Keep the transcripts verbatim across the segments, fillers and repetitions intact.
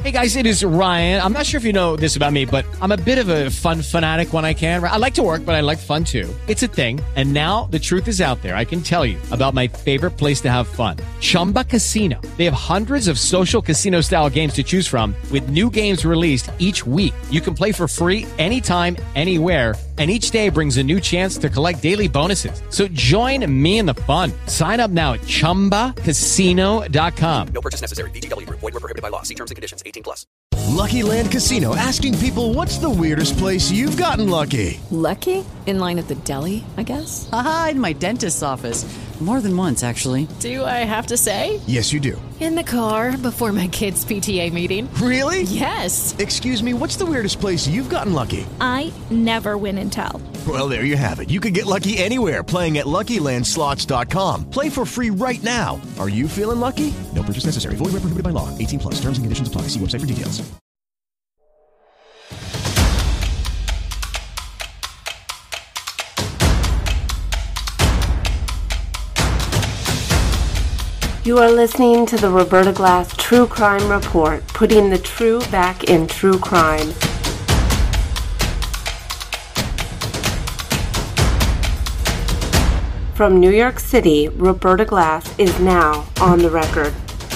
Hey guys, it is Ryan. I'm not sure if you know this about me, but I'm a bit of a fun fanatic when I can. I like to work, but I like fun too. It's a thing. And now the truth is out there. I can tell you about my favorite place to have fun. Chumba Casino. They have hundreds of social casino style games to choose from with new games released each week. You can play for free anytime, anywhere. And each day brings a new chance to collect daily bonuses. So join me in the fun. Sign up now at chumba casino dot com. No purchase necessary. V G W. Void where prohibited by law. See terms and conditions. eighteen plus. Lucky Land Casino, asking people, what's the weirdest place you've gotten lucky? Lucky? In line at the deli, I guess? Aha, in my dentist's office. More than once, actually. Do I have to say? Yes, you do. In the car before my kids' P T A meeting. Really? Yes. Excuse me, what's the weirdest place you've gotten lucky? I never win and tell. Well, there you have it. You can get lucky anywhere, playing at Lucky Land Slots dot com. Play for free right now. Are you feeling lucky? No purchase necessary. Void where prohibited by law. eighteen plus. Terms and conditions apply. See website for details. You are listening to the Roberta Glass True Crime Report, putting the true back in true crime. From New York City, Roberta Glass is now on the record.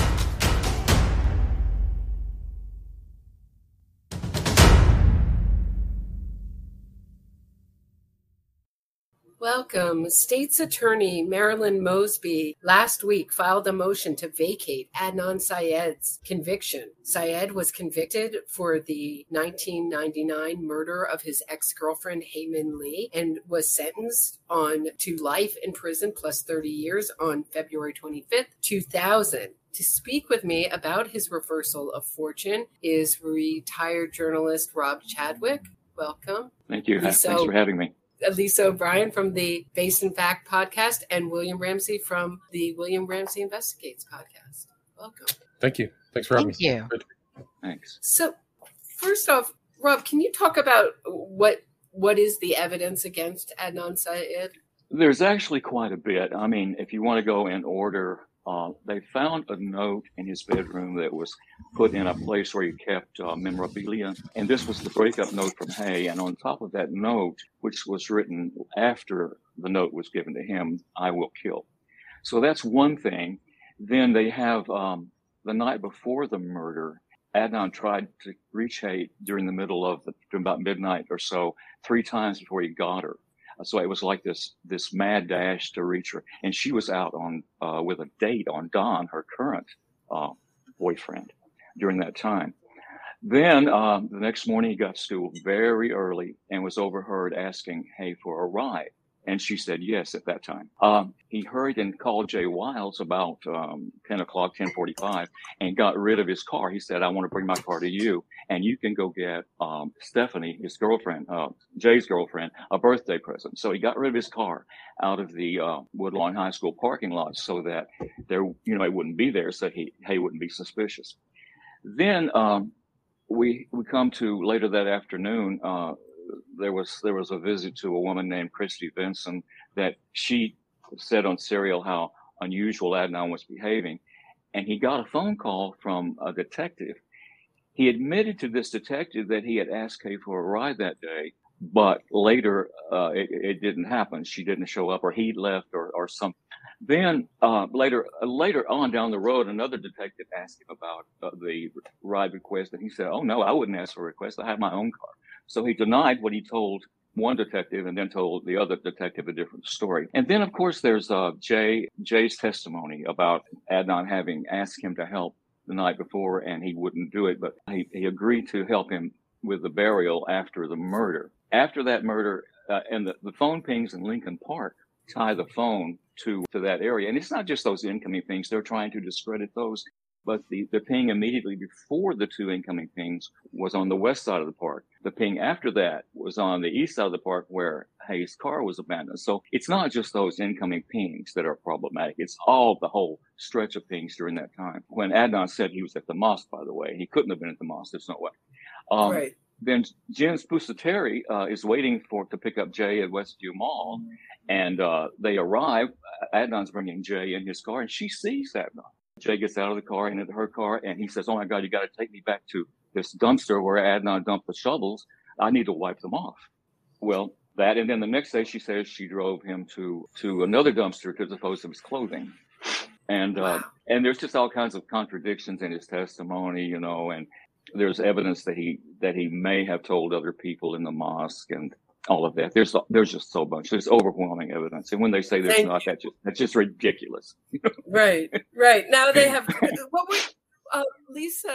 Welcome. State's Attorney Marilyn Mosby last week filed a motion to vacate Adnan Syed's conviction. Syed was convicted for the nineteen ninety-nine murder of his ex-girlfriend Heyman Lee and was sentenced on to life in prison plus thirty years on February twenty-fifth, two thousand. To speak with me about his reversal of fortune is retired journalist Rob Chadwick. Welcome. Thank you. Lisa, Thanks for having me. Lisa O'Brien from the Based in Fact podcast and William Ramsey from the William Ramsey Investigates podcast. Welcome. Thank you. Thanks for having Thank me. you. Thanks. So first off, Rob, can you talk about what what is the evidence against Adnan Syed? There's actually quite a bit. I mean, if you want to go in order, uh, they found a note in his bedroom that was put in a place where he kept uh, memorabilia. And this was the breakup note from Hay. And on top of that note, which was written after the note was given to him, I will kill. So that's one thing. Then they have um, the night before the murder, Adnan tried to reach Hay during the middle of the, about midnight or so, three times before he got her. So it was like this this mad dash to reach her, and she was out on uh, with a date on Don, her current uh, boyfriend, during that time. Then uh, the next morning he got to school very early and was overheard asking Hay for a ride, and she said yes at that time. Um, he hurried and called Jay Wiles about um, ten o'clock, ten forty-five, and got rid of his car. He said, "I want to bring my car to you, and you can go get um, Stephanie, his girlfriend, uh, Jay's girlfriend, a birthday present." So he got rid of his car out of the uh, Woodlawn High School parking lot so that there, you know, it wouldn't be there, so he Hay wouldn't be suspicious. Then um, we we come to later that afternoon. Uh, there was there was a visit to a woman named Christy Vinson that she said on Serial how unusual Adnan was behaving, and he got a phone call from a detective. He admitted to this detective that he had asked Hay for a ride that day, but later uh, it, it didn't happen. She didn't show up, or he left, or, or something. Then uh, later uh, later on down the road, another detective asked him about uh, the ride request, and he said, "Oh no, I wouldn't ask for a request. I have my own car." So he denied what he told one detective and then told the other detective a different story. And then, of course, there's uh, Jay Jay's testimony about Adnan having asked him to help the night before, and he wouldn't do it, but he, he agreed to help him with the burial after the murder. After that murder, uh, and the, the phone pings in Lincoln Park tie the phone to, to that area. And it's not just those incoming pings. They're trying to discredit those. But the, the ping immediately before the two incoming pings was on the west side of the park. The ping after that was on the east side of the park where Hay's car was abandoned. So it's not just those incoming pings that are problematic. It's all the whole stretch of pings during that time. When Adnan said he was at the mosque, by the way, he couldn't have been at the mosque. There's no way. Um, right. Then Jens Pusateri uh, is waiting for to pick up Jay at Westview Mall, and uh, they arrive. Adnan's bringing Jay in his car, and she sees Adnan. Jay gets out of the car and into her car, and he says, "Oh my God, you got to take me back to this dumpster where Adnan dumped the shovels. I need to wipe them off." Well, that, and then the next day she says she drove him to to another dumpster to dispose of his clothing. And uh, and there's just all kinds of contradictions in his testimony, you know, and there's evidence that he that he may have told other people in the mosque and all of that. There's there's just so much. There's overwhelming evidence. And when they say there's Thank not, that's just, that's just ridiculous. Right, right. Now they have, what were, uh, Lisa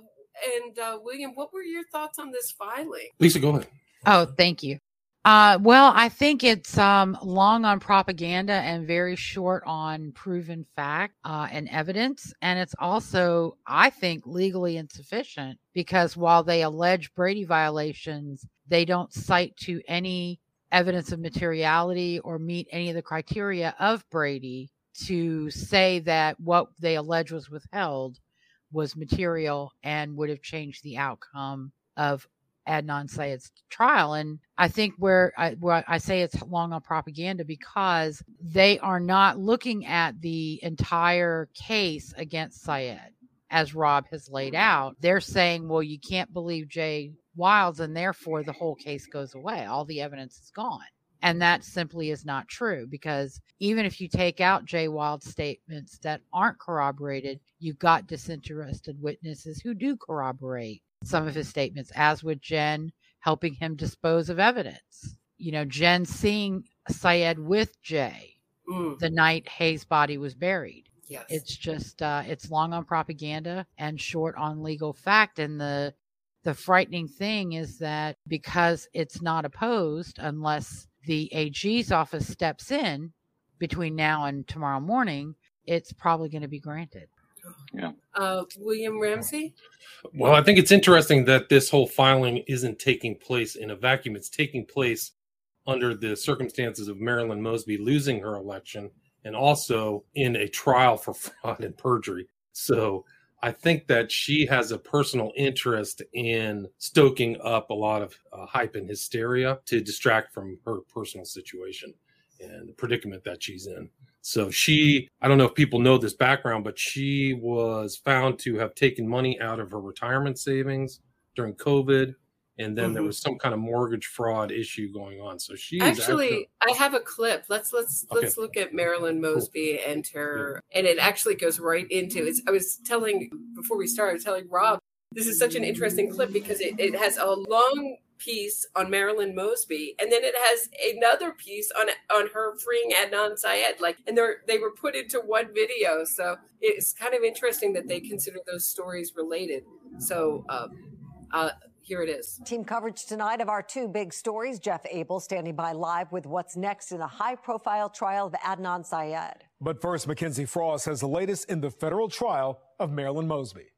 and uh, William, what were your thoughts on this filing? Lisa, go ahead. Oh, thank you. Uh, well, I think it's um, long on propaganda and very short on proven fact uh, and evidence. And it's also, I think, legally insufficient because while they allege Brady violations, they don't cite to any evidence of materiality or meet any of the criteria of Brady to say that what they allege was withheld was material and would have changed the outcome of Adnan Syed's trial. And I think where I, where I say it's long on propaganda because they are not looking at the entire case against Syed as Rob has laid out. They're saying, well, you can't believe Jay Wilds and therefore the whole case goes away. All the evidence is gone. And that simply is not true because even if you take out Jay Wilds' statements that aren't corroborated, you've got disinterested witnesses who do corroborate some of his statements, as with Jen helping him dispose of evidence. You know, Jen seeing Syed with Jay mm. the night Hayes' body was buried. Yes. It's just, uh, it's long on propaganda and short on legal fact. And the the frightening thing is that because it's not opposed unless the A G's office steps in between now and tomorrow morning, it's probably going to be granted. Yeah. Uh, William Ramsey? Well, I think it's interesting that this whole filing isn't taking place in a vacuum. It's taking place under the circumstances of Marilyn Mosby losing her election and also in a trial for fraud and perjury. So I think that she has a personal interest in stoking up a lot of uh, hype and hysteria to distract from her personal situation and the predicament that she's in. So she, I don't know if people know this background, but she was found to have taken money out of her retirement savings during COVID. And then mm-hmm. there was some kind of mortgage fraud issue going on. So she actually, actually, I have a clip. Let's let's okay. let's look at Marilyn Mosby cool. and her, yeah. and it actually goes right into it. I was telling before we started, telling Rob, this is such an interesting clip because it, it has a long piece on Marilyn Mosby, and then it has another piece on on her freeing Adnan Syed. Like, and they they were put into one video, so it's kind of interesting that they consider those stories related. So, um, uh, here it is. Team coverage tonight of our two big stories. Jeff Abel standing by live with what's next in the high-profile trial of Adnan Syed. But first, Mackenzie Frost has the latest in the federal trial of Marilyn Mosby.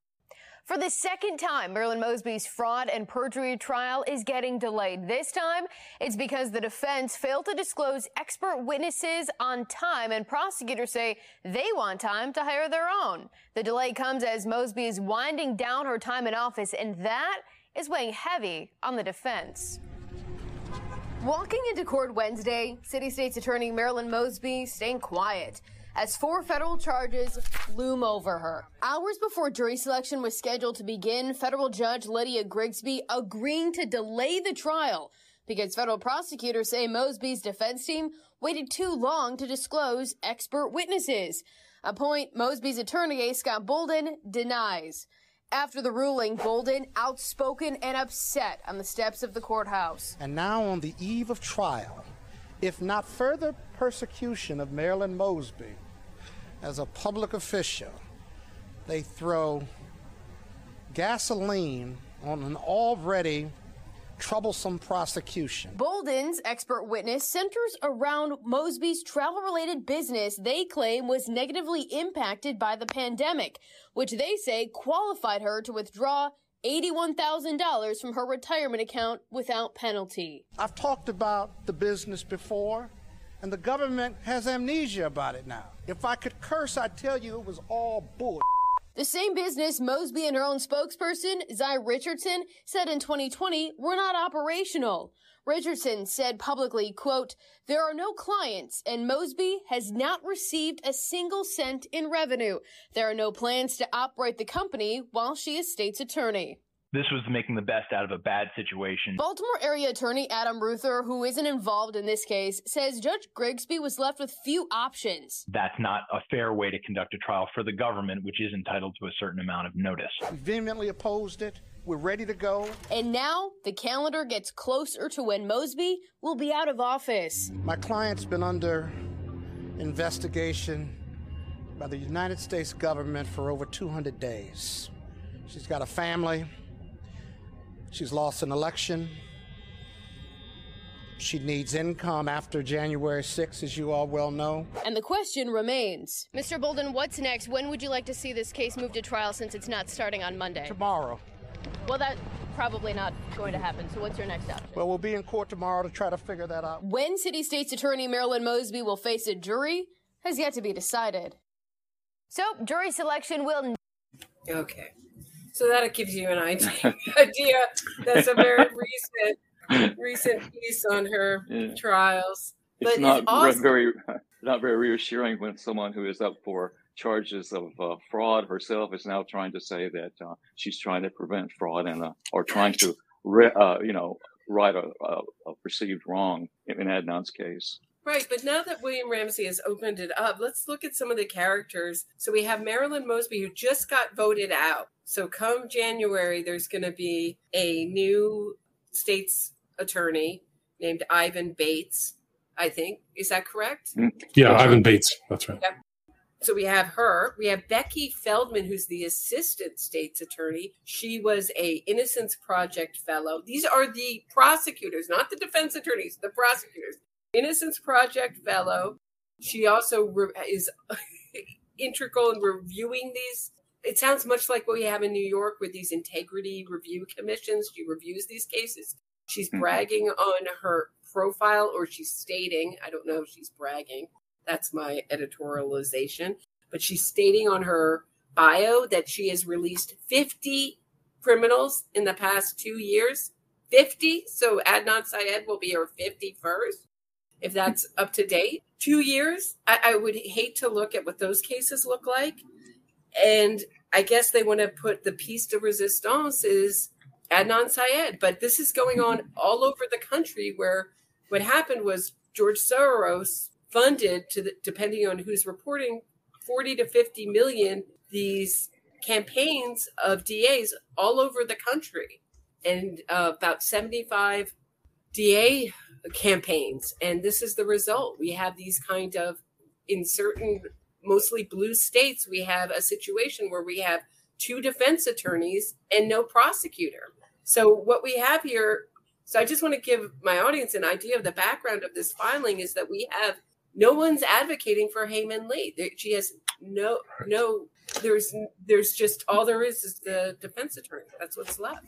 For the second time, Marilyn Mosby's fraud and perjury trial is getting delayed. This time, it's because the defense failed to disclose expert witnesses on time, and prosecutors say they want time to hire their own. The delay comes as Mosby is winding down her time in office, and that is weighing heavy on the defense. Walking into court Wednesday, City State's Attorney Marilyn Mosby staying quiet as four federal charges loom over her. Hours before jury selection was scheduled to begin, federal judge Lydia Grigsby agreeing to delay the trial because federal prosecutors say Mosby's defense team waited too long to disclose expert witnesses, a point Mosby's attorney, A. Scott Bolden, denies. After the ruling, Bolden outspoken and upset on the steps of the courthouse. And now on the eve of trial, if not further persecution of Marilyn Mosby as a public official, they throw gasoline on an already troublesome prosecution. Bolden's expert witness centers around Mosby's travel-related business they claim was negatively impacted by the pandemic, which they say qualified her to withdraw eighty-one thousand dollars from her retirement account without penalty. I've talked about the business before, and the government has amnesia about it now. If I could curse, I'd tell you it was all bull. The same business Mosby and her own spokesperson, Zai Richardson, said in twenty twenty were not operational. Richardson said publicly, quote, "There are no clients and Mosby has not received a single cent in revenue. There are no plans to operate the company while she is state's attorney." This was making the best out of a bad situation. Baltimore area attorney Adam Ruther, who isn't involved in this case, says Judge Grigsby was left with few options. That's not a fair way to conduct a trial for the government, which is entitled to a certain amount of notice. We vehemently opposed it. We're ready to go. And now the calendar gets closer to when Mosby will be out of office. My client's been under investigation by the United States government for over two hundred days. She's got a family. She's lost an election. She needs income after January sixth, as you all well know. And the question remains. Mister Bolden, what's next? When would you like to see this case move to trial since it's not starting on Monday? Tomorrow. Well, that's probably not going to happen. So what's your next option? Well, we'll be in court tomorrow to try to figure that out. When City State's Attorney Marilyn Mosby will face a jury has yet to be decided. So, jury selection will... Okay. So that gives you an idea. idea. That's a very recent recent piece on her Yeah. trials. It's But not it's awesome. very not very reassuring when someone who is up for charges of uh, fraud herself is now trying to say that uh, she's trying to prevent fraud and uh, or trying to re- uh, you know right a, a, a perceived wrong in Adnan's case. Right, but now that William Ramsey has opened it up, let's look at some of the characters. So we have Marilyn Mosby, who just got voted out. So come January, there's going to be a new state's attorney named Ivan Bates, I think. Is that correct? Yeah, Ivan Bates. That's right. Yep. So we have her. We have Becky Feldman, who's the assistant state's attorney. She was a Innocence Project fellow. These are the prosecutors, not the defense attorneys, the prosecutors. Innocence Project fellow. She also re- is integral in reviewing these. It sounds much like what we have in New York with these integrity review commissions. She reviews these cases. She's bragging on her profile, or she's stating, I don't know if she's bragging. That's my editorialization. But she's stating on her bio that she has released fifty criminals in the past two years. fifty. So Adnan Syed will be her fifty-first. If that's up to date, two years, I, I would hate to look at what those cases look like. And I guess they want to put the piece de resistance is Adnan Syed. But this is going on all over the country, where what happened was George Soros funded, to the, depending on who's reporting, forty to fifty million, these campaigns of D As all over the country. And uh, about seventy-five D A campaigns. And this is the result. We have these kind of, in certain mostly blue states, we have a situation where we have two defense attorneys and no prosecutor. So what we have here, so I just want to give my audience an idea of the background of this filing, is that we have, no one's advocating for Hae Min Lee. She has no, no, there's, there's just, all there is is the defense attorney. That's what's left.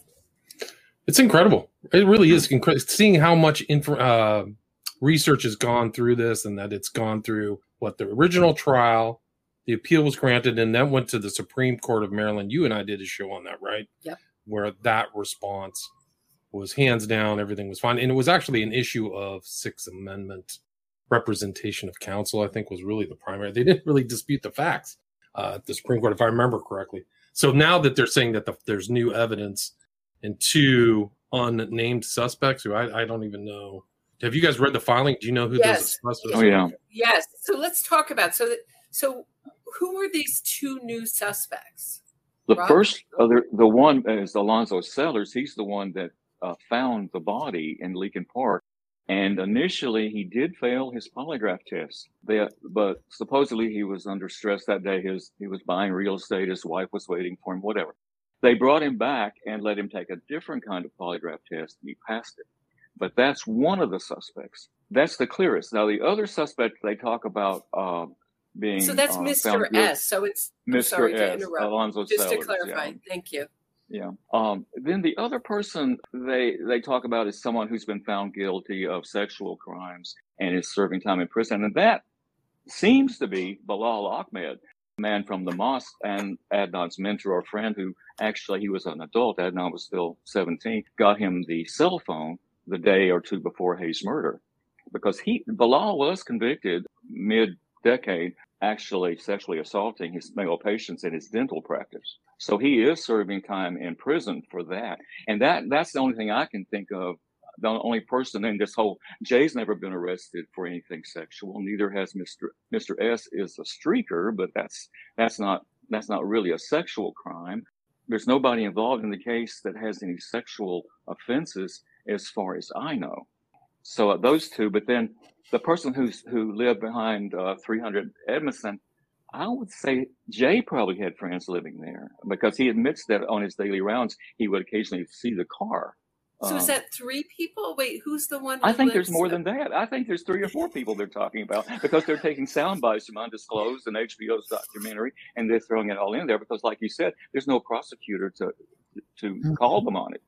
It's incredible. It really is incredible. Seeing how much inf- uh, research has gone through this, and that it's gone through what the original trial, the appeal was granted, and then went to the Supreme Court of Maryland. You and I did a show on that, right? Yep. Where that response was hands down, everything was fine. And it was actually an issue of Sixth Amendment representation of counsel, I think, was really the primary. They didn't really dispute the facts uh, at the Supreme Court, if I remember correctly. So now that they're saying that the, there's new evidence and two unnamed suspects, who I, I don't even know. Have you guys read the filing? Do you know who Yes. those suspects Oh, yeah. Yes. So let's talk about, so that, so who were these two new suspects? The Rob? first other, the one is Alonzo Sellers. He's the one that uh, found the body in Leakin Park. And initially, he did fail his polygraph test. They, but supposedly, he was under stress that day. His he was buying real estate. His wife was waiting for him. Whatever. They brought him back and let him take a different kind of polygraph test, and he passed it. But that's one of the suspects. That's the clearest. Now, the other suspect they talk about uh, being So that's uh, Mister found guilty- S. So it's, I'm Mister sorry to S, interrupt. Alonzo Just Sellers, to clarify. yeah. Thank you. Yeah. Um, then the other person they, they talk about is someone who's been found guilty of sexual crimes and is serving time in prison. And that seems to be Bilal Ahmed. man from the mosque and Adnan's mentor or friend, who actually, he was an adult, Adnan was still seventeen, got him the cell phone the day or two before Hayes' murder. Because he, Bilal was convicted mid-decade, actually sexually assaulting his male patients in his dental practice. So he is serving time in prison for that. And that that's the only thing I can think of. The only person in this whole, Jay's never been arrested for anything sexual. Neither has Mister Mister S is a streaker, but that's that's not that's not really a sexual crime. There's nobody involved in the case that has any sexual offenses, as far as I know. So uh, those two, but then the person who's who lived behind uh, three hundred Edmondson, I would say Jay probably had friends living there, because he admits that on his daily rounds he would occasionally see the car. So Um, is that three people? Wait, who's the one? I who think there's lives- more than that. I think there's three or four people they're talking about, because they're taking sound bites from Undisclosed and H B O's documentary, and they're throwing it all in there because, like you said, there's no prosecutor to to call them on it.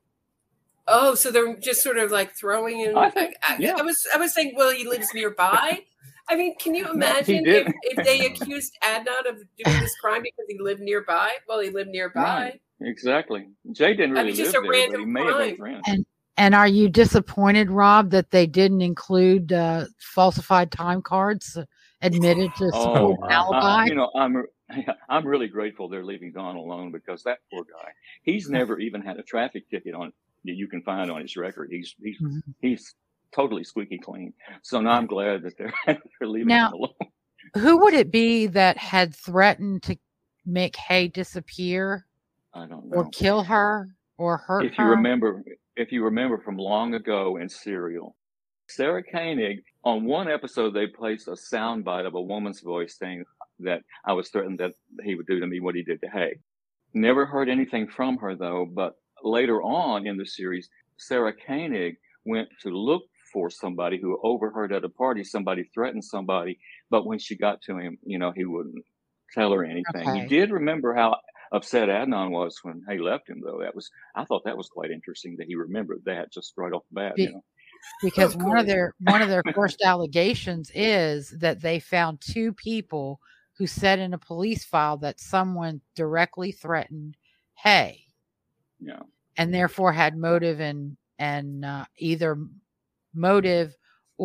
Oh, so they're just sort of like throwing in. I think- I, yeah. I was I was saying, well, he lives nearby. I mean, can you imagine did. if, if they accused Adnan of doing this crime because he lived nearby? Well, he lived nearby. Right. Exactly. Jay didn't I really mean, just live a there, but he random may have been crime. friends. And and are you disappointed, Rob, that they didn't include uh, falsified time cards admitted to support Oh, an I- alibi? I- you know, I'm I'm really grateful they're leaving Don alone, because that poor guy, he's never even had a traffic ticket on that you can find on his record. He's he's Mhm. he's totally squeaky clean. So now I'm glad that they're they're leaving Now- him alone. Who would it be that had threatened to make Hay disappear I don't know. or kill her or hurt If you her? remember, if you remember from long ago in Serial, Sarah Koenig, on one episode, they placed a soundbite of a woman's voice saying that I was threatened that he would do to me what he did to Hay. Never heard anything from her, though, but later on in the series, Sarah Koenig went to look for somebody who overheard at a party, somebody threatened somebody, but when she got to him, you know, he wouldn't tell her anything. Okay. He did remember how upset Adnan was when Hay left him, though. That was, I thought that was quite interesting that he remembered that just right off the bat, Be- you know. Because Of one of course. their one of their first allegations is that they found two people who said in a police file that someone directly threatened Hay, Yeah. and therefore had motive and and uh, either motive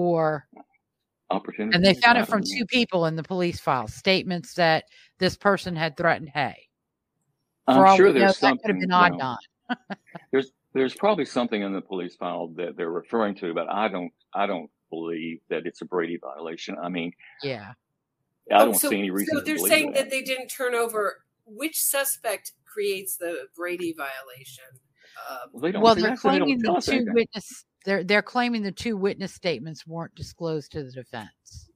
or Opportunity. and they found I it from don't know. two people in the police file statements that this person had threatened Hay. For I'm all sure we know, there's that could have something. been Well, Adnan. there's there's probably something in the police file that they're referring to, but I don't I don't believe that it's a Brady violation. I mean, Yeah. I Oh, don't so, see any reason So to they're believe saying that. that they didn't turn over. Which suspect creates the Brady violation? Uh, Well, they don't. Well, see, they're that's why they claiming don't tell the us two anything. witness they're they're claiming the two witness statements weren't disclosed to the defense.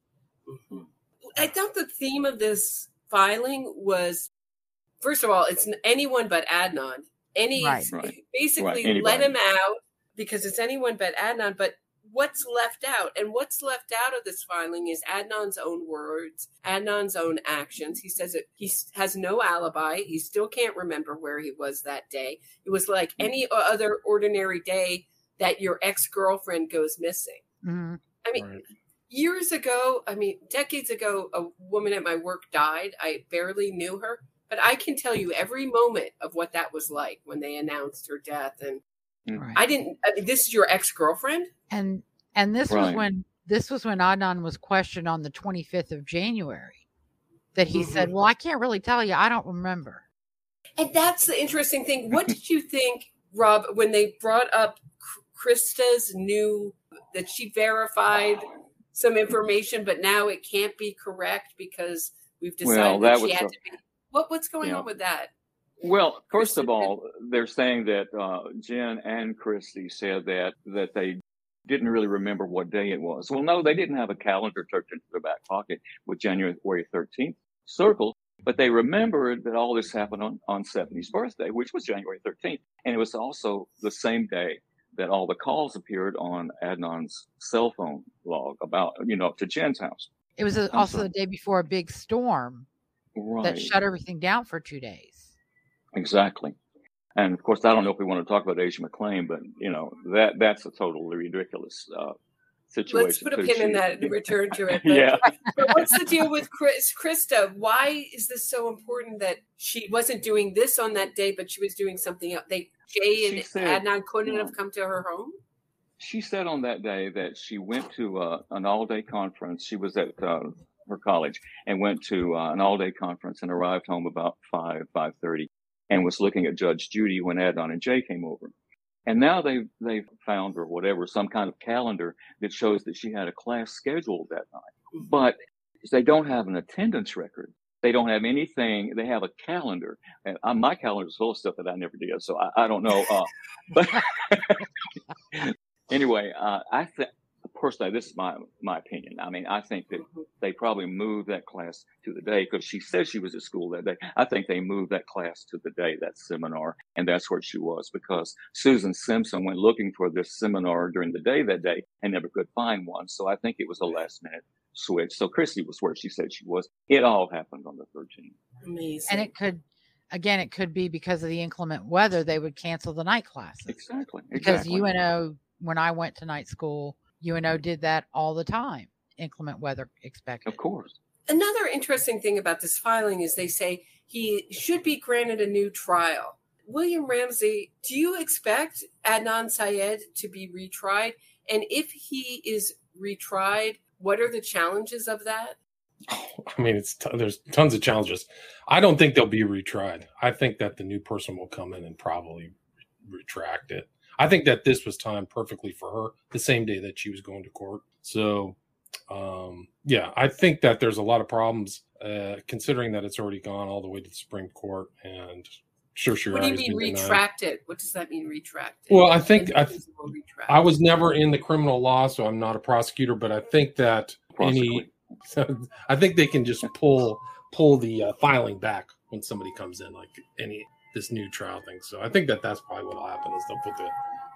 I thought the theme of this filing was, first of all, it's anyone but Adnan. Any Right. Right. basically Right, let anybody. him out because it's anyone but Adnan. But what's left out, and what's left out of this filing, is Adnan's own words, Adnan's own actions. He says that he s- has no alibi. He still can't remember where he was that day. It was like any other ordinary day that your ex-girlfriend goes missing. Mhm. I mean, Right. years ago, I mean, decades ago, a woman at my work died. I barely knew her, but I can tell you every moment of what that was like when they announced her death. And Right. I didn't, I mean, this is your ex-girlfriend? And and this was Right. when this was when Adnan was questioned on the twenty-fifth of January. That he said, Mhm. "Well, I can't really tell you. I don't remember." And that's the interesting thing. What did you think, Rob, when they brought up K- Krista's new, that she verified some information, but now it can't be correct because we've decided Well, that, that she was had a- to be. What, what's going Yeah. on with that? Well, first of Kristen- all, they're saying that uh, Jen and Christy said that that they didn't really remember what day it was. Well, no, they didn't have a calendar tucked into their back pocket with January thirteenth circled, but they remembered that all this happened on, on Stephanie's birthday, which was January thirteenth. And it was also the same day that all the calls appeared on Adnan's cell phone log about, you know, to Jen's house. It was a, I'm also sorry. the day before a big storm Right. that shut everything down for two days. Exactly. And of course, I don't know if we want to talk about Asia McClain, but you know, that that's a totally ridiculous uh, situation. Let's put a too. pin in She- that and return to it. But, Yeah. but what's the deal with Chris, Krista? Why is this so important that she wasn't doing this on that day, but she was doing something else? They Jay and She said- Adnan couldn't yeah. have come to her home. She said on that day that she went to uh, an all-day conference. She was at uh, her college and went to uh, an all-day conference and arrived home about five, five thirty, and was looking at Judge Judy when Adnan and Jay came over. And now they they found, or whatever, some kind of calendar that shows that she had a class scheduled that night. But they don't have an attendance record. They don't have anything. They have a calendar, and uh, my calendar is full of stuff that I never did. So I, I don't know. Uh, but anyway, uh, I think personally, this is my my opinion. I mean, I think that they probably moved that class to the day because she said she was at school that day. I think they moved that class to the day, that seminar, and that's where she was because Susan Simpson went looking for this seminar during the day that day and never could find one. So I think it was a last minute switch. So Christy was where she said she was. It all happened on the thirteenth. Amazing. And it could, again, it could be because of the inclement weather, they would cancel the night classes. Exactly. Because exactly. U N O, when I went to night school, U N O did that all the time. Inclement weather expected. Of course. Another interesting thing about this filing is they say he should be granted a new trial. William Ramsey, do you expect Adnan Syed to be retried? And if he is retried, what are the challenges of that? I mean, it's t- there's tons of challenges. I don't think they'll be retried. I think that the new person will come in and probably re- retract it. I think that this was timed perfectly for her, the same day that she was going to court. So, um, yeah, I think that there's a lot of problems, uh, considering that it's already gone all the way to the Supreme Court. And sure, sure. What do you mean retracted? What does that mean, retracted? Well, I think I, th- retract. I was never in the criminal law, so I'm not a prosecutor, but I think that any, I think they can just pull pull the uh, filing back when somebody comes in, like any this new trial thing. So I think that that's probably what will happen is they'll put the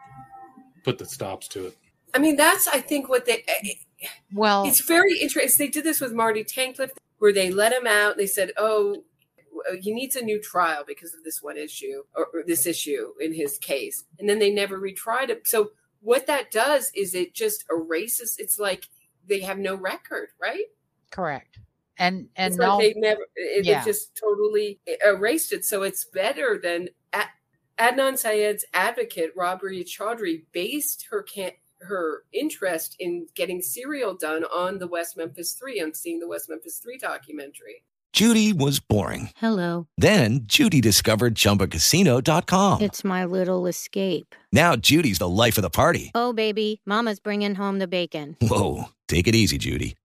put the stops to it. I mean, that's, I think, what they, well, it's very interesting. They did this with Marty Tankleff, where they let him out. They said, oh, he needs a new trial because of this one issue or, or this issue in his case. And then they never retried him. So what that does is it just erases. It's like they have no record, right? Correct. And, and it's no, like they never, it, yeah. they just totally erased it. So it's better than Ad, Adnan Syed's advocate, Rabri Chaudhry, based her can her interest in getting serial done on the West Memphis Three. I'm seeing the West Memphis Three documentary. Judy was boring. Hello. Then Judy discovered Chumba Casino dot com. It's my little escape. Now Judy's the life of the party. Oh, baby, mama's bringing home the bacon. Whoa, take it easy, Judy.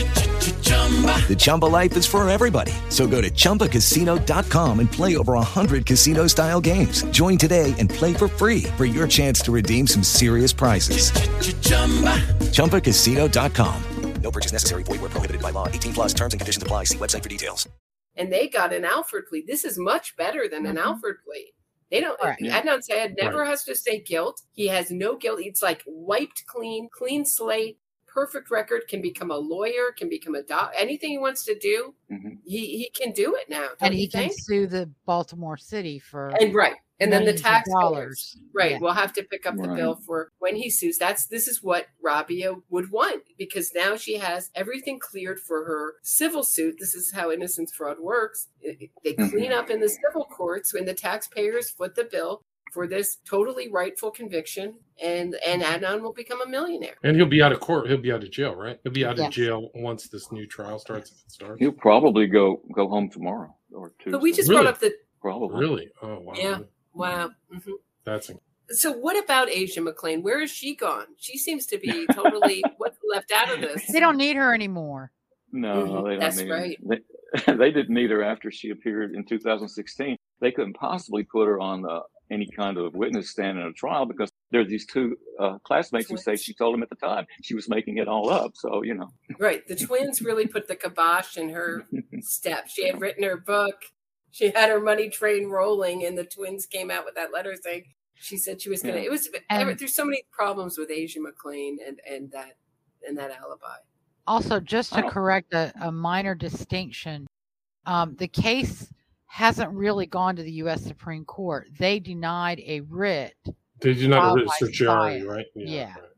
The Chumba life is for everybody. So go to Chumba Casino dot com and play over one hundred casino-style games. Join today and play for free for your chance to redeem some serious prizes. Chumba Casino dot com. No purchase necessary. Void where prohibited by law. eighteen plus terms and conditions apply. See website for details. And they got an Alford plea. This is much better than an mm-hmm. Alford plea. They don't, right. Adnan Syed never right. has to say guilt. He has no guilt. It's like wiped clean, clean slate. Perfect record, can become a lawyer, can become a doc, anything he wants to do, mm-hmm. he, he can do it now. And he think? can sue the Baltimore City for and right. And then the tax dollars. Right. Yeah. We'll have to pick up right. the bill for when he sues. That's this is what Rabia would want because now she has everything cleared for her civil suit. This is how innocence fraud works. They clean mm-hmm. up in the civil courts when the taxpayers foot the bill for this totally rightful conviction, and and Adnan will become a millionaire. And he'll be out of court. He'll be out of jail, right? He'll be out yes. of jail once this new trial starts. If it starts. He'll probably go go home tomorrow or Tuesday. But we just really? brought up the probably really. Oh wow! Yeah, wow. Mm-hmm. That's so. What about Asia McClain? Where is she gone? She seems to be totally what's left out of this. They don't need her anymore. No, mm-hmm. they don't That's need right. her. They, they didn't need her after she appeared in two thousand sixteen. They couldn't possibly put her on the. Any kind of witness stand in a trial because there's these two uh, classmates who say she told him at the time she was making it all up. So, you know. Right. The twins really put the kibosh in her step. She had written her book. She had her money train rolling and the twins came out with that letter saying she said she was going to, yeah. it was, and, there's so many problems with Asia McClain and, and that, and that alibi. Also, just to correct a, a minor distinction, um, the case hasn't really gone to the U S Supreme Court. They denied a writ. They denied a writ of certiorari, right? Yeah. yeah. Right.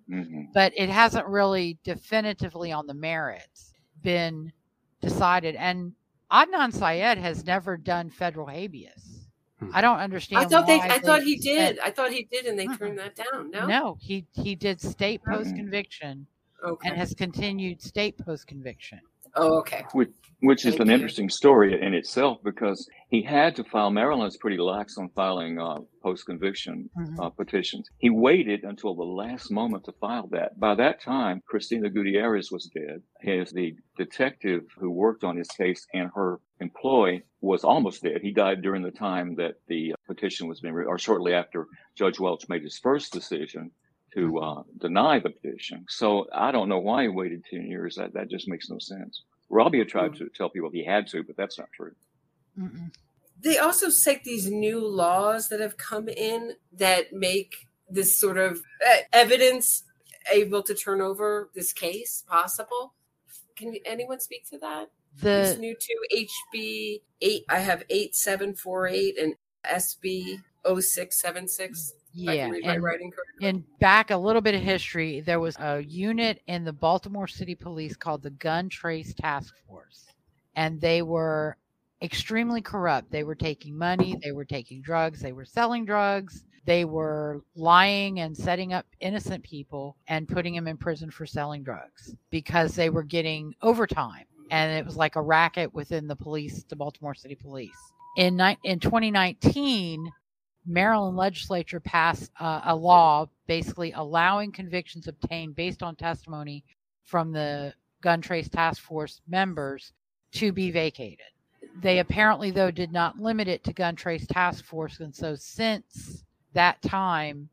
Mm-hmm. but it hasn't really definitively on the merits been decided. And Adnan Syed has never done federal habeas. I don't understand. I thought why they. I they thought he said- did. I thought he did, and they turned that down. No. No, he he did state post conviction, Okay. and has continued state post conviction. Oh, okay. Which, which is Thank an you. interesting story in itself, because he had to file. Maryland's pretty lax on filing uh, post-conviction Mhm. uh, petitions. He waited until the last moment to file that. By that time, Christina Gutierrez was dead. His the detective who worked on his case and her employee was almost dead. He died during the time that the petition was being, re- or shortly after Judge Welch made his first decision to uh, deny the petition. So I don't know why he waited ten years. That that just makes no sense. Robbie had tried to tell people he had to, but that's not true. Mm-mm. They also cite these new laws that have come in that make this sort of uh, evidence able to turn over this case possible. Can anyone speak to that? This The new two H B eight. I have eight seven four eight and S B oh six seven six. If I yeah, can read my and, writing correctly. and back a little bit of history, there was a unit in the Baltimore City Police called the Gun Trace Task Force, and they were extremely corrupt. They were taking money, they were taking drugs, they were selling drugs, they were lying and setting up innocent people and putting them in prison for selling drugs because they were getting overtime, and it was like a racket within the police, the Baltimore City Police. In ni- in twenty nineteen, Maryland legislature passed uh, a law basically allowing convictions obtained based on testimony from the Gun Trace Task Force members to be vacated. They apparently, though, did not limit it to Gun Trace Task Force. And so since that time,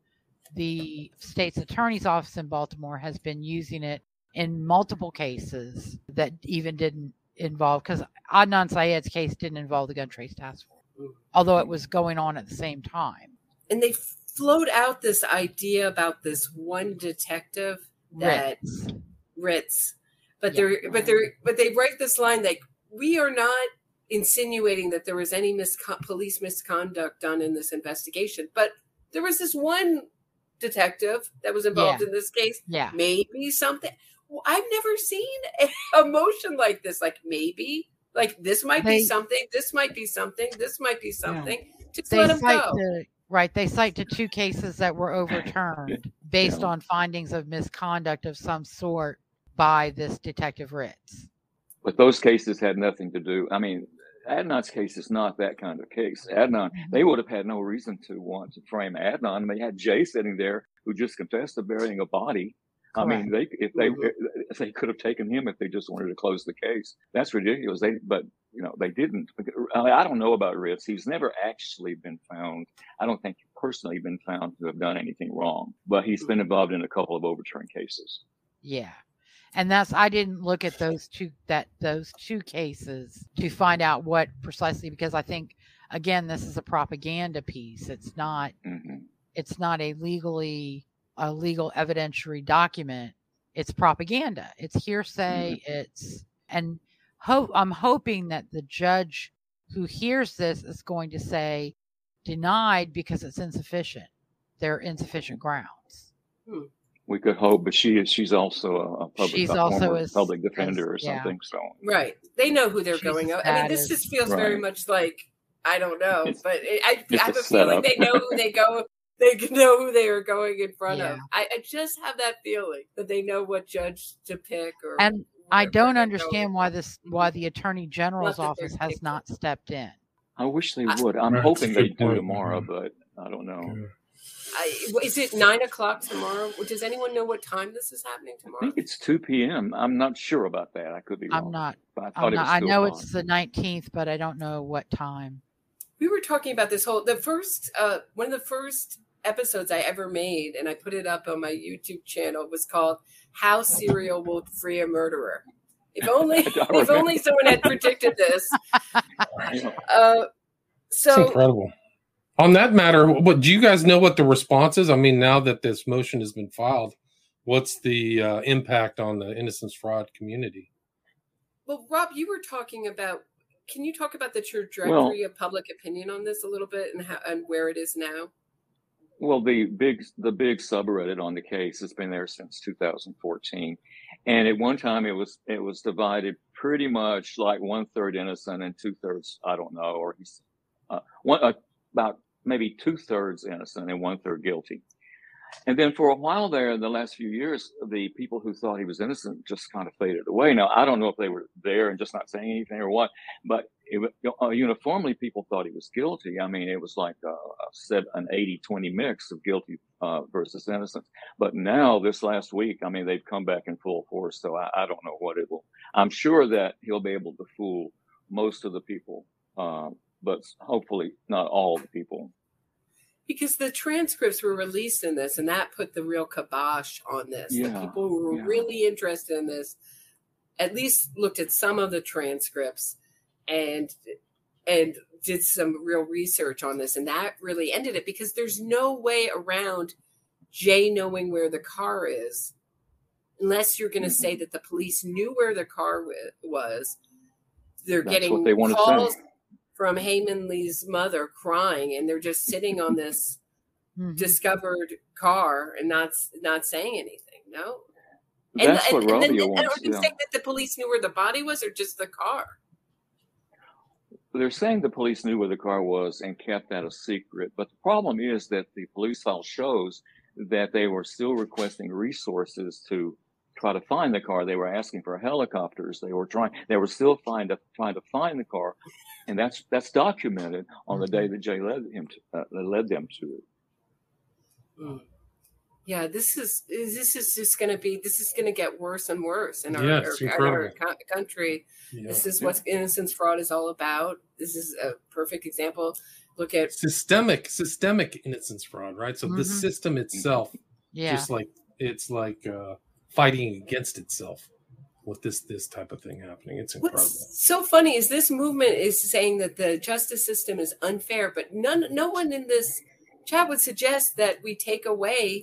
the state's attorney's office in Baltimore has been using it in multiple cases that even didn't involve, because Adnan Syed's case didn't involve the Gun Trace Task Force, although it was going on at the same time. And they float out this idea about this one detective that Ritz. Ritz, but they're but they're but they write this line like, we are not insinuating that there was any misco- police misconduct done in this investigation, but there was this one detective that was involved Yeah. in this case. Yeah. Maybe something. Well, I've never seen a motion like this. Like maybe, like this might They- be something. This might be something. This might be something. Just They let him cite go. to, right. They cite to two cases that were overturned based on findings of misconduct of some sort by this Detective Ritz. But those cases had nothing to do. I mean, Adnan's case is not that kind of case. Adnan, they would have had no reason to want to frame Adnan. They had Jay sitting there who just confessed to burying a body. I mean, they if they if they could have taken him if they just wanted to close the case. That's ridiculous. They but you know they didn't. I, mean, I don't know about Ritz. He's never actually been found. I don't think personally been found to have done anything wrong. But he's been involved in a couple of overturned cases. Yeah. And that's, I didn't look at those two, that those two cases to find out what precisely, because I think, again, this is a propaganda piece. It's not, mm-hmm. it's not a legally, a legal evidentiary document. It's propaganda. It's hearsay. Mm-hmm. It's, and hope, I'm hoping that the judge who hears this is going to say denied because it's insufficient. There are insufficient grounds. Hmm. We could hope, but she is, she's also a public, She's a also former as- public defender as- or yeah. something. So Right. They know who they're She's going as out. I mean, bad this as- just feels very Right. much like, I don't know, It's- but it, I, it's I have a a feeling setup. they know who they go, they know who they are going in front Yeah. of. I, I just have that feeling that they know what judge to pick or. And I where don't they're understand going. why this, why the Attorney General's Not that they're office has taking- not stepped in. I wish they I- would. I'm Right, hoping that's a they good do point. tomorrow, but I don't know. I, is it nine o'clock tomorrow? Does anyone know what time this is happening I tomorrow? think it's two p.m. I'm not sure about that. I could be wrong. I'm not, But I I'm thought it not, was I two know o'clock. it's the nineteenth, but I don't know what time. We were talking about this whole the first uh one of the first episodes I ever made, and I put it up on my YouTube channel, was called How Serial Will Free a Murderer. If only if remember. only someone had predicted this. Uh It's so incredible. On that matter, what do you guys know what the response is? I mean, now that this motion has been filed, what's the uh, impact on the innocence fraud community? well, Rob, you were talking about can you talk about the trajectory Well- of public opinion on this a little bit and how and where it is now? Well, the big the big subreddit on the case has been there since two thousand fourteen, and at one time it was it was divided pretty much like one third innocent and two thirds I don't know, or he's uh, one uh, about maybe two thirds innocent and one third guilty. And then for a while there, in the last few years, the people who thought he was innocent just kind of faded away. Now, I don't know if they were there and just not saying anything or what, but it, uh, uniformly, people thought he was guilty. I mean, it was like uh, said an eighty twenty mix of guilty uh, versus innocent. But now, this last week, I mean, they've come back in full force. So I, I don't know what it will. I'm sure that he'll be able to fool most of the people, uh, but hopefully not all the people. Because the transcripts were released in this, and that put the real kibosh on this. Yeah, the people who were yeah. really interested in this at least looked at some of the transcripts and and did some real research on this, and that really ended it, because there's no way around Jay knowing where the car is unless you're going to say that the police knew where the car was. They're That's getting what they want calls to say. From Heyman Lee's mother crying, and they're just sitting on this mm-hmm. discovered car and not not saying anything. No, that's and, what and, Rabia and then, wants. Are you Yeah. saying that the police knew where the body was, or just the car? They're saying the police knew where the car was and kept that a secret. But the problem is that the police file shows that they were still requesting resources to try to find the car. They were asking for helicopters. They were trying. They were still trying to trying to find the car. And that's that's documented on the day that Jay led him to, uh, led them to it. Mm. Yeah, this is this is just going to be this is going to get worse and worse in our, Yeah, our, our co- country. Yeah. This is what innocence fraud is all about. This is a perfect example. Look at systemic systemic innocence fraud, right? So Mhm. the system itself, Yeah. just like it's like uh, fighting against itself with this this type of thing happening. It's incredible. What's so funny is this movement is saying that the justice system is unfair, but none, no one in this chat would suggest that we take away,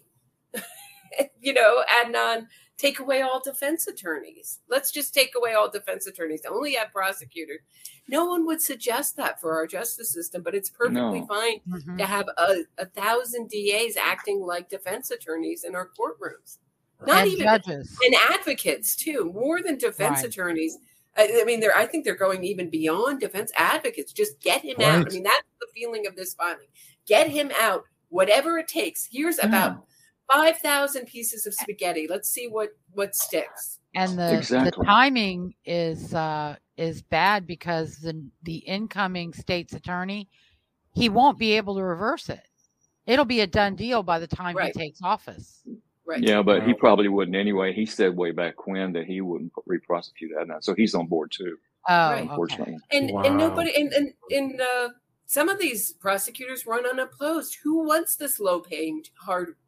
you know, Adnan, take away all defense attorneys. Let's just take away all defense attorneys. Only have prosecutors. No one would suggest that for our justice system, but it's perfectly No. fine Mhm. to have a, a thousand D As acting like defense attorneys in our courtrooms. Not And even judges. and advocates too, more than defense Right. attorneys. I, I mean, they're. I think they're going even beyond defense advocates. Just get him out. Right. I mean, that's the feeling of this filing. Get him out, whatever it takes. Here's about five thousand pieces of spaghetti. Let's see what what sticks. And the, Exactly. the timing is uh, is bad because the the incoming state's attorney, he won't be able to reverse it. It'll be a done deal by the time Right. he takes office. Right. Yeah, but he probably wouldn't anyway. He said way back when that he wouldn't re-prosecute that now, so he's on board too. Oh, Right. Unfortunately, And Wow. and nobody and and, and uh, some of these prosecutors run unopposed. Who wants this low paying hard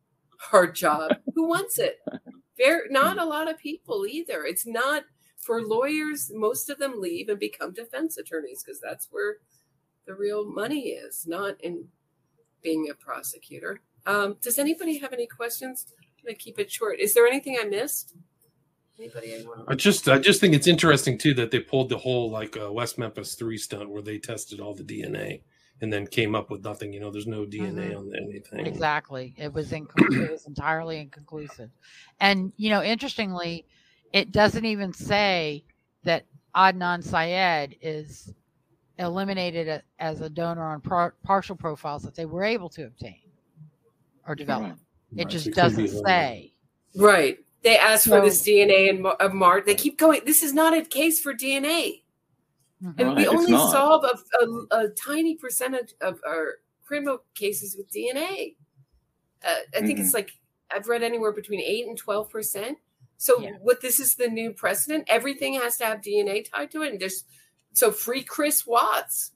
hard job? Who wants it? Very not a lot of people either. It's not for lawyers. Most of them leave and become defense attorneys because that's where the real money is, not in being a prosecutor. Um, does anybody have any questions? I'm gonna keep it short. Is there anything I missed? Anybody? I want I just I just think it's interesting too that they pulled the whole like uh, West Memphis three stunt where they tested all the D N A and then came up with nothing. You know, there's no D N A Mhm. on anything. Exactly. It was inconclusive. It was entirely inconclusive. And, you know, interestingly, it doesn't even say that Adnan Syed is eliminated a, as a donor on par- partial profiles that they were able to obtain or develop. Right. It Right, just so it could be doesn't eliminated. say. Right. They asked for So- this D N A and Mar- of Mark. They keep going. This is not a case for D N A. Mhm. And Right, we it's only not. solve a, a, a tiny percentage of our criminal cases with D N A. Uh, I think Mhm. it's like, I've read anywhere between eight and twelve percent. So Yeah. what this is the new precedent. Everything has to have D N A tied to it. And just, so free Chris Watts.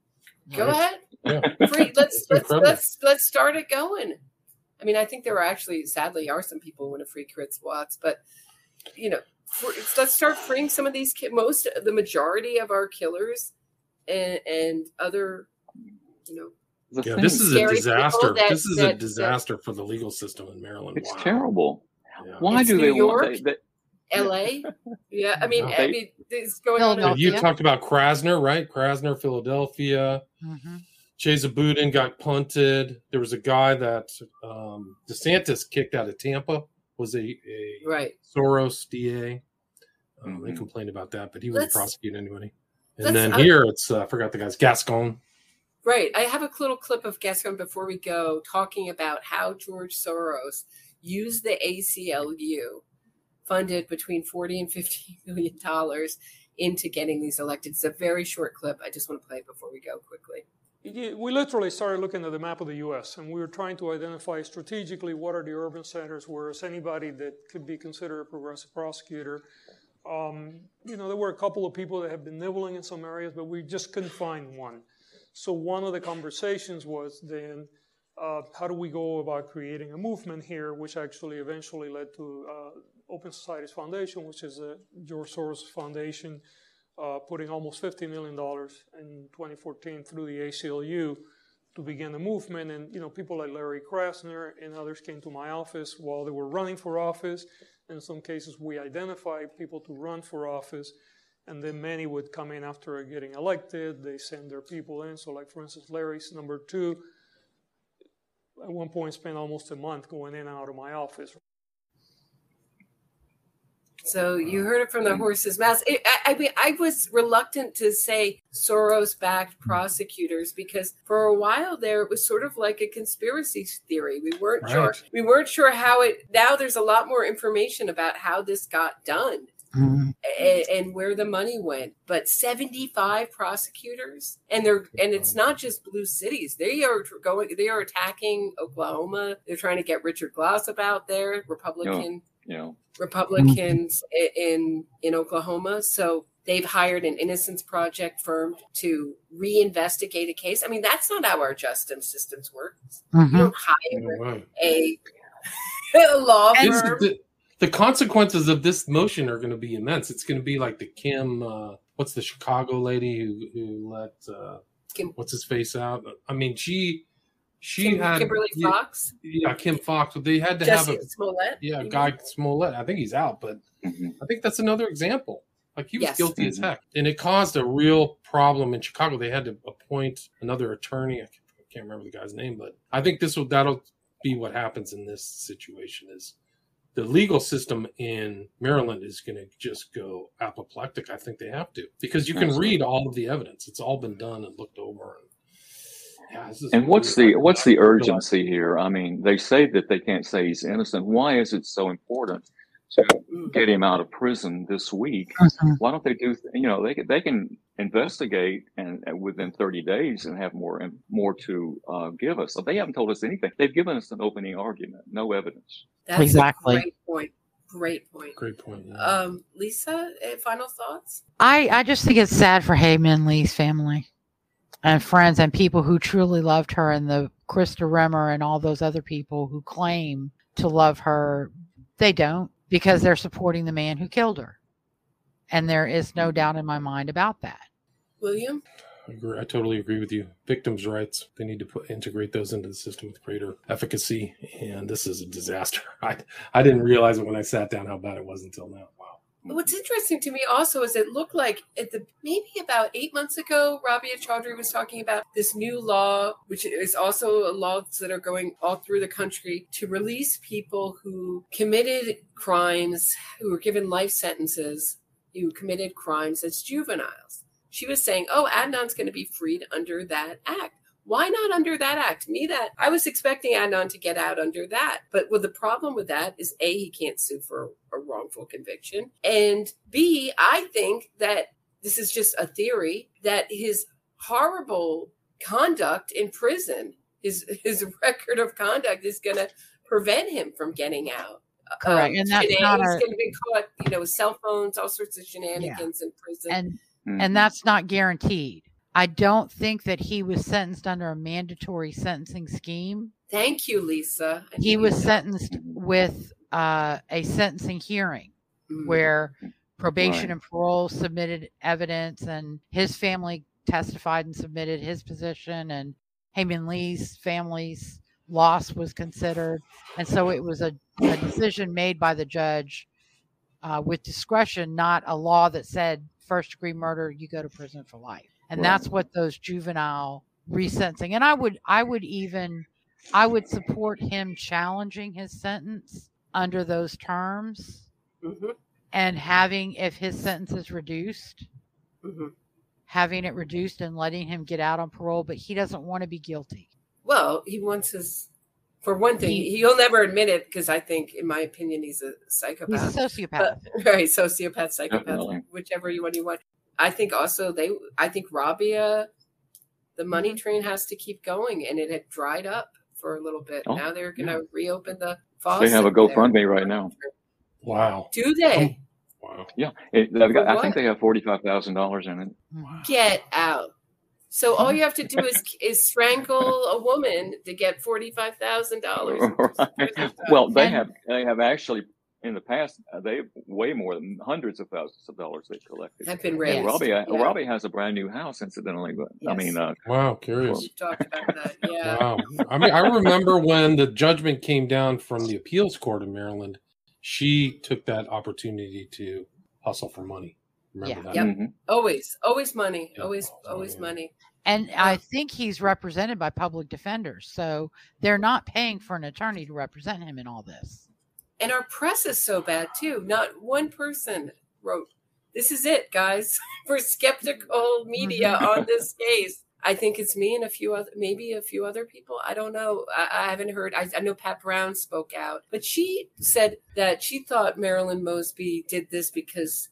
Go Right. ahead. Yeah. Free, let's, It's let's, incredible. let's, let's start it going. I mean, I think there are actually, sadly, are some people who want to free Chris Watts, but you know, for, let's start freeing some of these ki- most, the majority of our killers and, and other, you know, The Yeah, thing- this is a Scary disaster. people that- this is that- a disaster for the legal system in Maryland. it's Wow. terrible. Yeah. Why It's do New they York. want? They, they, L A. Yeah, I mean, No, I they- mean, it's going on. Philadelphia. You talked about Krasner, right? Krasner, Philadelphia, Mhm. Jay Zabudin got punted. There was a guy that um, DeSantis kicked out of Tampa, was a, a right. Soros D A. Um, Mm-hmm. They complained about that, but he wouldn't Let's- prosecute anybody. And let's- then I- here, it's uh, I forgot the guy's Gascon. Right. I have a little clip of Gascon before we go talking about how George Soros used the A C L U, funded between forty and fifty million dollars, into getting these elected. It's a very short clip. I just want to play it before we go quickly. We literally started looking at the map of the U S and we were trying to identify strategically what are the urban centers where is anybody that could be considered a progressive prosecutor. Um, you know, there were a couple of people that have been nibbling in some areas, but we just couldn't find one. So one of the conversations was then, uh, how do we go about creating a movement here, which actually eventually led to uh, Open Societies Foundation, which is a George Soros Foundation, uh, putting almost fifty million dollars in twenty fourteen through the A C L U to begin the movement. And, you know, people like Larry Krasner and others came to my office while they were running for office. In some cases, we identified people to run for office, and then many would come in after getting elected. They send their people in. So, like, for instance, Larry's number two, at one point, spent almost a month going in and out of my office. So you heard it from the horse's mouth. It, I, I mean, I was reluctant to say Soros-backed prosecutors because for a while there, it was sort of like a conspiracy theory. We weren't Right. sure. We weren't sure how it. Now there's a lot more information about how this got done Mm-hmm. and, and where the money went. But seventy-five prosecutors, and they're and it's not just blue cities. They are going. They are attacking Oklahoma. They're trying to get Richard Glossop out there, Republican. You know, Republicans in in Oklahoma. So they've hired an Innocence Project firm to reinvestigate a case. I mean, that's not how our justice systems work. Mm-hmm. You don't hire Right. a, a law This- firm. the, the consequences of this motion are going to be immense. It's going to be like the Kim, uh, what's the Chicago lady who, who let, uh, Kim- what's his face out? I mean, she, she Kim- had Kimberly yeah, Fox? Yeah, Kim Fox. But they had to Jesse have a Smollett? yeah, you Guy mean? Smollett. I think he's out, but I think that's another example. Like he was Yes. guilty as heck, and it caused a real problem in Chicago. They had to appoint another attorney. I can't, I can't remember the guy's name, but I think this will that'll be what happens in this situation. Is the legal system in Maryland is going to just go apoplectic. I think they have to because you can Absolutely. read all of the evidence. It's all been done and looked over. And, yeah, this is And what's weird. the what's the urgency here? I mean, they say that they can't say he's innocent. Why is it so important to get him out of prison this week? Mhm. Why don't they do? You know, they can, they can investigate and, and within thirty days and have more and more to uh, give us. So they haven't told us anything. They've given us an opening argument, no evidence. That's Exactly. a great point. Great point. Great point. Yeah. Um, Lisa, uh, final thoughts? I, I just think it's sad for Hayman Lee's family and friends and people who truly loved her, and the Krista Remmer and all those other people who claim to love her. They don't, because they're supporting the man who killed her. And there is no doubt in my mind about that. William? I, agree, I totally agree with you. Victims' rights, they need to put, integrate those into the system with greater efficacy. And this is a disaster. I, I didn't realize it when I sat down how bad it was until now. Wow. What's interesting to me also is it looked like at the maybe about eight months ago, Rabia Chaudhry was talking about this new law, which is also laws that are going all through the country to release people who committed crimes, who were given life sentences, who committed crimes as juveniles. She was saying, oh, Adnan's going to be freed under that act. Why not under that act? Me, that I was expecting Adnan to get out under that. But well, the problem with that is A, he can't sue for a wrongful conviction. And B, I think that this is just a theory that his horrible conduct in prison, his, his record of conduct is going to prevent him from getting out. Correct. Um, And that's today not he's a- going to be caught, you know, with cell phones, all sorts of shenanigans in prison. And Mhm. and that's not guaranteed. I don't think that he was sentenced under a mandatory sentencing scheme. Thank you, Lisa. I He knew was that. sentenced with uh, a sentencing hearing Mhm. where probation Right. and parole submitted evidence, and his family testified and submitted his position, and Hayman Lee's family's loss was considered. And so it was a, a decision made by the judge uh, with discretion, not a law that said first degree murder, you go to prison for life. And Right. that's what those juvenile resentencing. And I would, I would even, I would support him challenging his sentence under those terms, mm-hmm. and having, if his sentence is reduced, mm-hmm. having it reduced and letting him get out on parole. But he doesn't want to be guilty. Well, he wants his, for one thing, He- he'll never admit it because I think, in my opinion, he's a psychopath. He's a sociopath. But, right, sociopath, psychopath, Definitely. whichever you one you want. I think also they, I think Rabia, the money Mm-hmm. train has to keep going, and it had dried up for a little bit. Oh, now they're going to yeah. reopen the faucet. They have a there. GoFundMe right now. Wow. Do they? Wow. Yeah, it, they've got, For I think what? they have forty-five thousand dollars in it. Get out. So all you have to do is is strangle a woman to get forty-five thousand dollars. Right. Well, they And- have they have actually in the past uh, they way more than hundreds of thousands of dollars they've collected. Have been And raised. Robbie, Yeah. Robbie has a brand new house, incidentally. But I Yes. mean, uh, Wow. Curious. We talked about that. Yeah. Wow. I mean, I remember when the judgment came down from the appeals court in Maryland, she took that opportunity to hustle for money. Remember Yeah. that? Yep. mhm. Always, always money. Yeah. Always, always Yeah. money. And I think he's represented by public defenders. So they're not paying for an attorney to represent him in all this. And our press is so bad too. Not one person wrote, "This is it, guys." We're skeptical media on this case. I think it's me and a few other, maybe a few other people. I don't know. I, I haven't heard. I, I know Pat Brown spoke out, but she said that she thought Marilyn Mosby did this because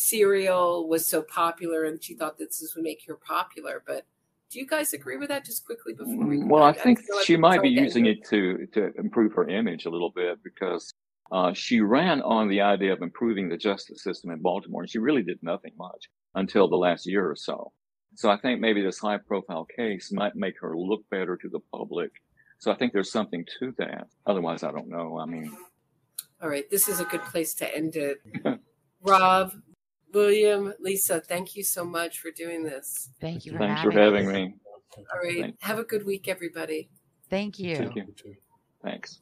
Serial was so popular, and she thought that this would make her popular. But do you guys agree with that? Just quickly before we. Well, I think feel like she we're might be trying to using end it to to improve her image a little bit because uh, she ran on the idea of improving the justice system in Baltimore, and she really did nothing much until the last year or so. So I think maybe this high-profile case might make her look better to the public. So I think there's something to that. Otherwise, I don't know. I mean, All right, this is a good place to end it. Rob, William, Lisa, thank you so much for doing this. Thank you for thanks having for having us. me. All right, Thanks. have a good week, everybody. Thank you. Thank you. Thanks.